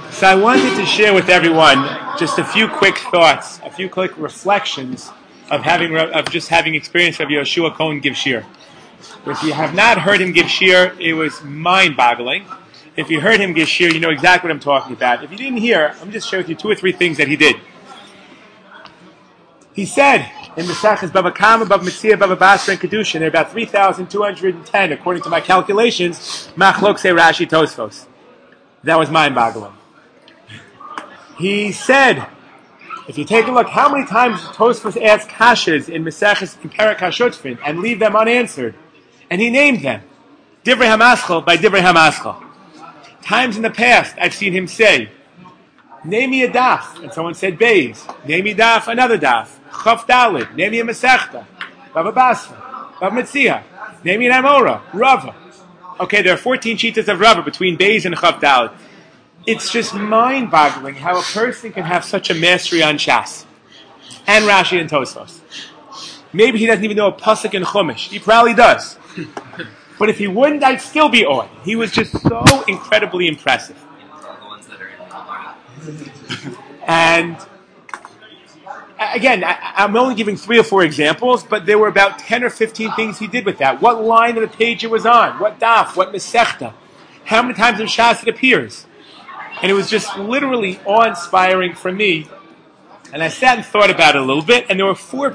So I wanted to share with everyone just a few quick thoughts, a few quick reflections of just having experience of Yoshua Cohen give shir. If you have not heard him give shir, it was mind-boggling. If you heard him give shir, you know exactly what I'm talking about. If you didn't hear, I'm just share with you two or three things that he did. He said in Mesachas Bava Kama, Bava Metzia, Bava Basra, and Kedushin, there are about 3,210, according to my calculations, Machlokse Rashi Tosfos. That was mind-boggling. He said, if you take a look, how many times Tosfos asked kashas in Mesachas Perek HaShutfin and leave them unanswered, and he named them, Divrei HaMaschal by Divrei HaMaschal. Times in the past, I've seen him say, name me a daf, and someone said Beis. Name me daf, another daf. Chaf Dalid, name me a Masechta. Bava Basra, Bava Metzia, name me an Amora, Rava. Okay, there are 14 cheetahs of Rava between Beis and Chaf Dalid. It's just mind-boggling how a person can have such a mastery on Shas and Rashi and Tosfos. Maybe he doesn't even know a pasuk in Chumash. He probably does. But if he wouldn't, I'd still be on. He was just so incredibly impressive. And again, I'm only giving 3 or 4 examples, but there were about 10 or 15 things he did with that. What line of the page it was on, what daf, what mesechta, how many times in Shas it appears. And it was just literally awe-inspiring for me. And I sat and thought about it a little bit, and there were 4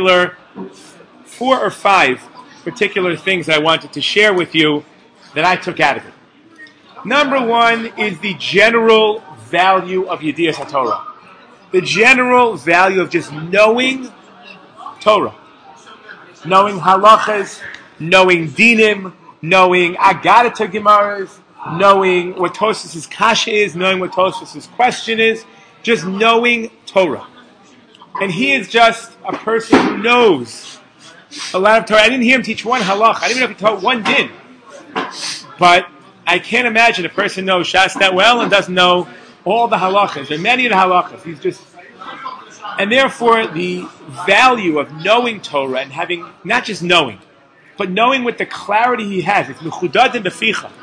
or 5 particular things I wanted to share with you that I took out of it. Number 1 is the general value of Yedias HaTorah. The general value of just knowing Torah. Knowing halachas, knowing dinim, knowing Agadata Gemaras, knowing what Tosfos' kasha is, knowing what Tosfos' question is, just knowing Torah. And he is just a person who knows a lot of Torah. I didn't hear him teach one halach. I didn't even know if he taught one din. But I can't imagine a person knows Shas that well and doesn't know all the halachas, and many of the halachas. And therefore the value of knowing Torah and having, not just knowing, but knowing with the clarity he has. It's mechudad and beficha.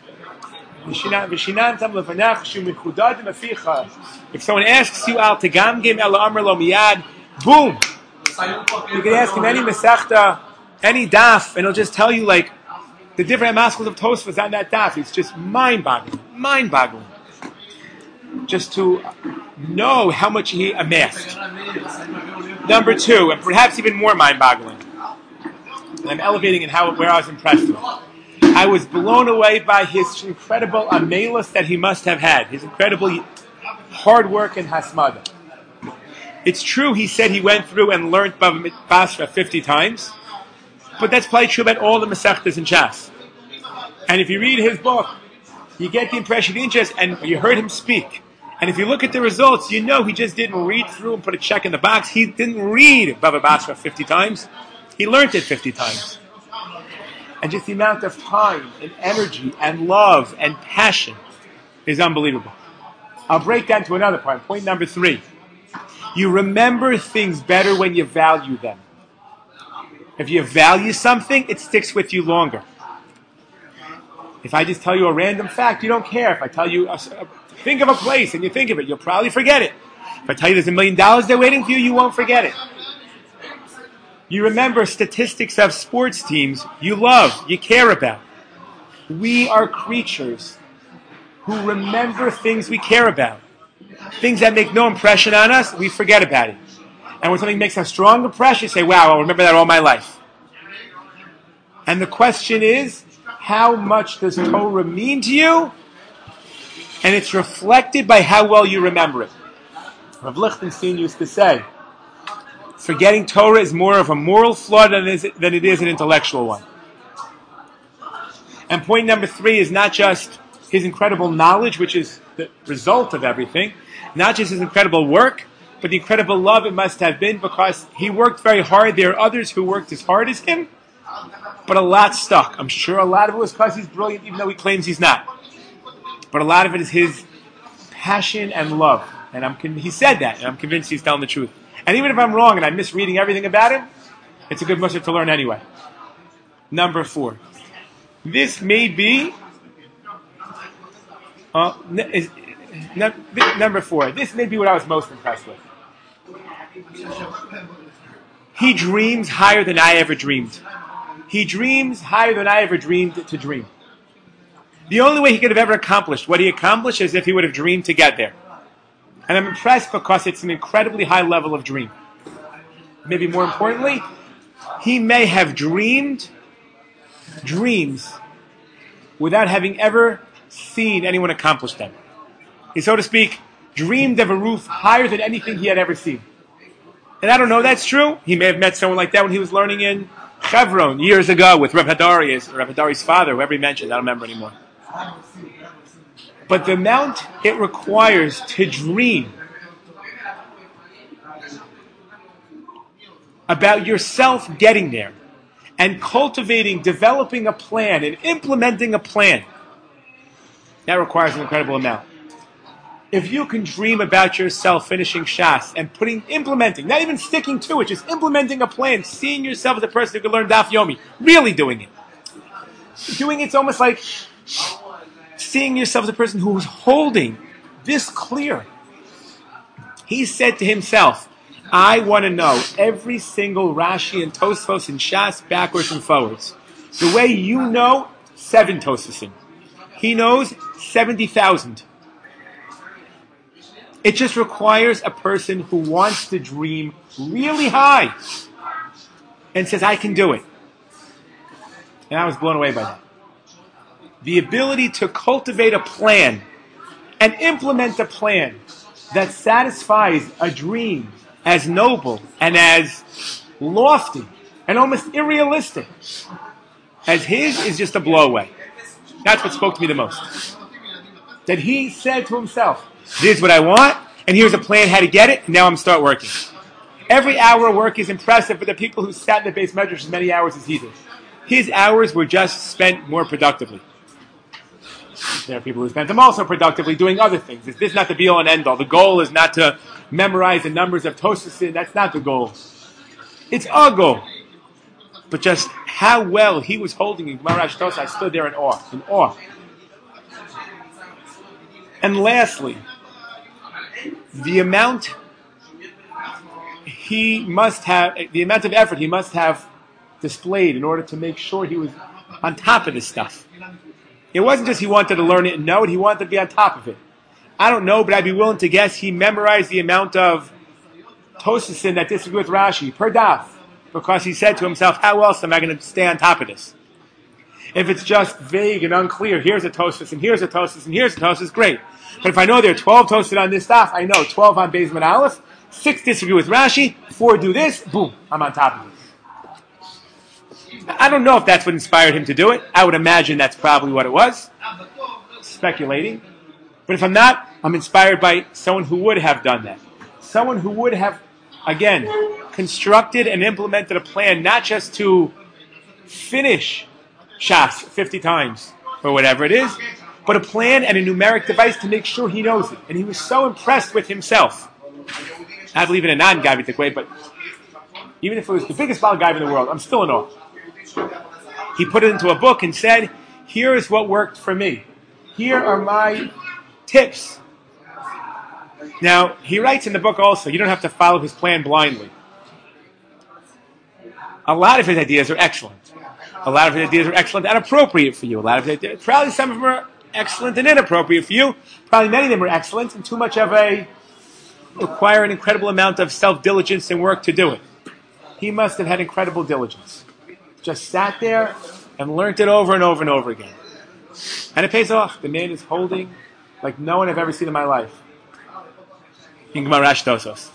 If someone asks you al tegamgim el amr lo miyad, boom. You can ask him any mesechta, any daf, and he'll just tell you like the different maskels of Tosfos on that daf. It's just mind-boggling. Just to know how much he amassed. Number 2, and perhaps even more mind-boggling, and I'm elevating in where I was impressed with. I was blown away by his incredible amelus that he must have had, his incredible hard work and hasmada. It's true he said he went through and learned Bava Basra 50 times, but that's probably true about all the Masechtas in Shas. And if you read his book, you get the impression he didn't just, and you heard him speak. And if you look at the results, you know he just didn't read through and put a check in the box. He didn't read Bava Basra 50 times. He learned it 50 times. And just the amount of time and energy and love and passion is unbelievable. I'll break down to another point. Point number 3. You remember things better when you value them. If you value something, it sticks with you longer. If I just tell you a random fact, you don't care. If I tell you, think of a place and you think of it, you'll probably forget it. If I tell you there's $1 million there waiting for you, you won't forget it. You remember statistics of sports teams you love, you care about. We are creatures who remember things we care about. Things that make no impression on us, we forget about it. And when something makes a strong impression, you say, wow, I'll remember that all my life. And the question is, how much does Torah mean to you? And it's reflected by how well you remember it. Rav Lichtenstein used to say, forgetting Torah is more of a moral flaw than it is an intellectual one. And point number 3 is not just his incredible knowledge, which is the result of everything, not just his incredible work, but the incredible love it must have been because he worked very hard. There are others who worked as hard as him, but a lot stuck. I'm sure a lot of it was because he's brilliant, even though he claims he's not. But a lot of it is his passion and love. And he said that, and I'm convinced he's telling the truth. And even if I'm wrong and I'm misreading everything about him, it's a good mussar to learn anyway. Number 4. This may be Number 4. This may be what I was most impressed with. He dreams higher than I ever dreamed. He dreams higher than I ever dreamed to dream. The only way he could have ever accomplished what he accomplished is if he would have dreamed to get there. And I'm impressed because it's an incredibly high level of dream. Maybe more importantly, he may have dreamed dreams without having ever seen anyone accomplish them. He, so to speak, dreamed of a roof higher than anything he had ever seen. And I don't know if that's true. He may have met someone like that when he was learning in Chevron years ago with Reb Hadari's father, whoever he mentioned, I don't remember anymore. But the amount it requires to dream about yourself getting there and cultivating, developing a plan and implementing a plan, that requires an incredible amount. If you can dream about yourself finishing Shas and implementing, not even sticking to it, just implementing a plan, seeing yourself as a person who can learn Daf Yomi, really doing it. Doing it's almost like seeing yourself as a person who is holding this clear. He said to himself, I want to know every single Rashi and Tosfos and Shas backwards and forwards. The way you know 7 Tosfosim. He knows 70,000. It just requires a person who wants to dream really high and says, I can do it. And I was blown away by that. The ability to cultivate a plan and implement a plan that satisfies a dream as noble and as lofty and almost unrealistic as his is just a blow-away. That's what spoke to me the most. That he said to himself, this is what I want, and here's a plan how to get it, and now I'm start working. Every hour of work is impressive for the people who sat in the base measures as many hours as he did. His hours were just spent more productively. There are people who spent them also productively doing other things. This is not the be-all and end-all. The goal is not to memorize the numbers of Tosafos. That's not the goal. It's a goal. But just how well he was holding in Gemara Tosa, I stood there in awe. And lastly, the amount of effort he must have displayed in order to make sure he was on top of this stuff. It wasn't just he wanted to learn it and know it, he wanted to be on top of it. I don't know, but I'd be willing to guess he memorized the amount of Tosasin that disagree with Rashi per daf, because he said to himself, how else am I going to stay on top of this? If it's just vague and unclear, here's a Tosfos and here's a Tosfos and here's a Tosfos, great. But if I know there are 12 Tosfos on this daf, I know 12 on Beis Min Aleph, 6 disagree with Rashi, 4 do this, boom, I'm on top of it. I don't know if that's what inspired him to do it. I would imagine that's probably what it was. Speculating. But if I'm not, I'm inspired by someone who would have done that. Someone who would have, again, constructed and implemented a plan not just to finish Shas 50 times or whatever it is, but a plan and a numeric device to make sure he knows it. And he was so impressed with himself. I believe in a non-Gavitic way, but even if it was the biggest Baal Gav in the world, I'm still in awe. He put it into a book and said, here is what worked for me. Here are my tips. Now, he writes in the book also, you don't have to follow his plan blindly. A lot of his ideas are excellent. A lot of his ideas are excellent and appropriate for you. A lot of his ideas, probably some of them are excellent and inappropriate for you. Probably many of them are excellent and too much of require an incredible amount of self-diligence and work to do it. He must have had incredible diligence. Just sat there and learned it over and over and over again. And it pays off. The man is holding like no one I've ever seen in my life. In Gemara Tosos.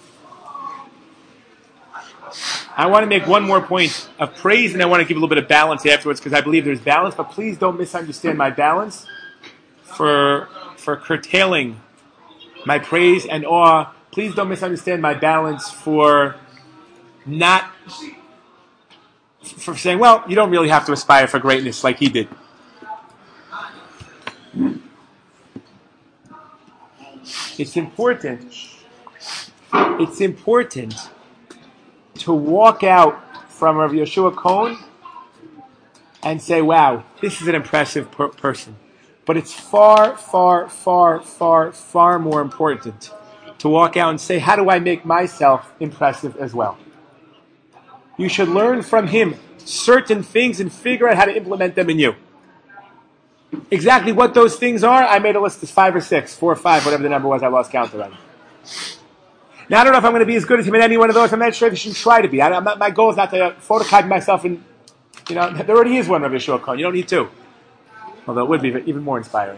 I want to make one more point of praise, and I want to give a little bit of balance afterwards, because I believe there's balance, but please don't misunderstand my balance for curtailing my praise and awe. Please don't misunderstand my balance for saying, well, you don't really have to aspire for greatness like he did. It's important to walk out from Rav Yoshua Cohen and say, wow, this is an impressive person. But it's far, far, far, far, far more important to walk out and say, how do I make myself impressive as well? You should learn from him certain things and figure out how to implement them in you. Exactly what those things are, I made a list of 5 or 6, 4 or 5, whatever the number was, I lost count already. Now, I don't know if I'm going to be as good as him in any one of those. I'm not sure if you should try to be. My goal is not to photocopy myself in, there already is one Rav Yeshua Cohen. You don't need 2. Although it would be even more inspiring.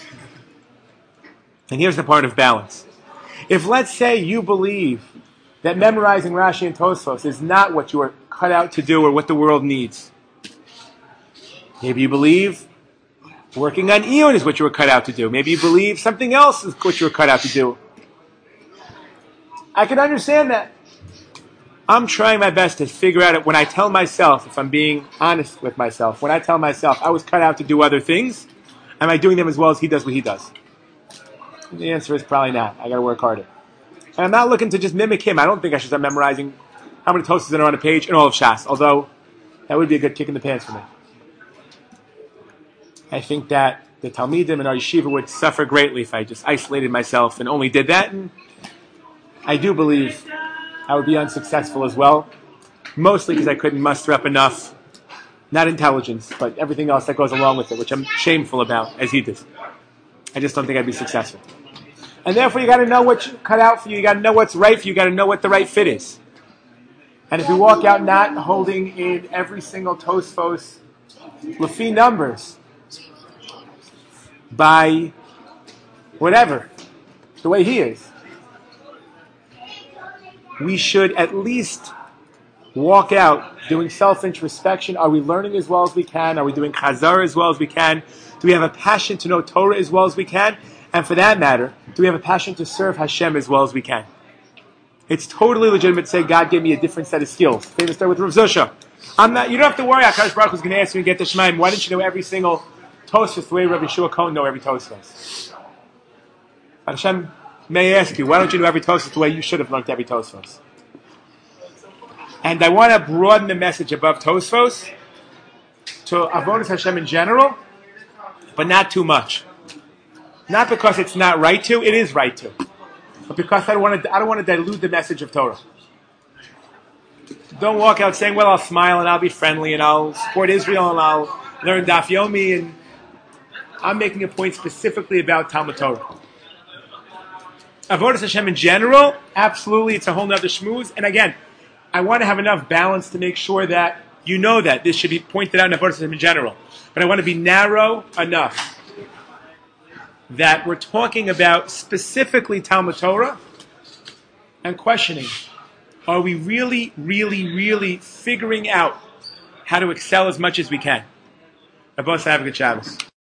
And here's the part of balance. If, let's say, you believe that memorizing Rashi and Tosfos is not what you are cut out to do or what the world needs. Maybe you believe working on Iyun is what you were cut out to do. Maybe you believe something else is what you were cut out to do. I can understand that. I'm trying my best to figure out it when I tell myself, if I'm being honest with myself, when I tell myself I was cut out to do other things, am I doing them as well as he does what he does? And the answer is probably not. I got to work harder. And I'm not looking to just mimic him. I don't think I should start memorizing how many toasts are on a page in all of Shas, although that would be a good kick in the pants for me. I think that the Talmidim and our yeshiva would suffer greatly if I just isolated myself and only did that. And I do believe I would be unsuccessful as well, mostly because I couldn't muster up enough, not intelligence, but everything else that goes along with it, which I'm shameful about, as he did. I just don't think I'd be successful. And therefore, you got to know what's cut out for you. You got to know what's right for you. You got to know what the right fit is. And if you walk out not holding in every single Tosfos Lefi numbers by whatever, the way he is, we should at least walk out doing self-introspection. Are we learning as well as we can? Are we doing chazar as well as we can? Do we have a passion to know Torah as well as we can? And for that matter, do we have a passion to serve Hashem as well as we can? It's totally legitimate to say, God gave me a different set of skills. Famous story with Rav Zusha. You don't have to worry, HaKadosh Baruch Hu is going to ask you to get the Shemaim. Why didn't you know every single Tosfos the way Rav Yeshua Cohen know every Tosfos? Hashem may ask you, why don't you know every Tosfos the way you should have learned every Tosfos? And I want to broaden the message above Tosfos to Avodas Hashem in general, but not too much. Not because it's not right to, it is right to. But because I don't want to dilute the message of Torah. Don't walk out saying, well, I'll smile and I'll be friendly and I'll support Israel and I'll learn Daf Yomi, and I'm making a point specifically about Talmud Torah. Avodas Hashem in general, absolutely, it's a whole nother shmooze. And again, I want to have enough balance to make sure that you know that this should be pointed out in Avodas Hashem in general. But I want to be narrow enough that we're talking about specifically Talmud Torah and questioning, are we really, really, really figuring out how to excel as much as we can? Have a good Shabbos.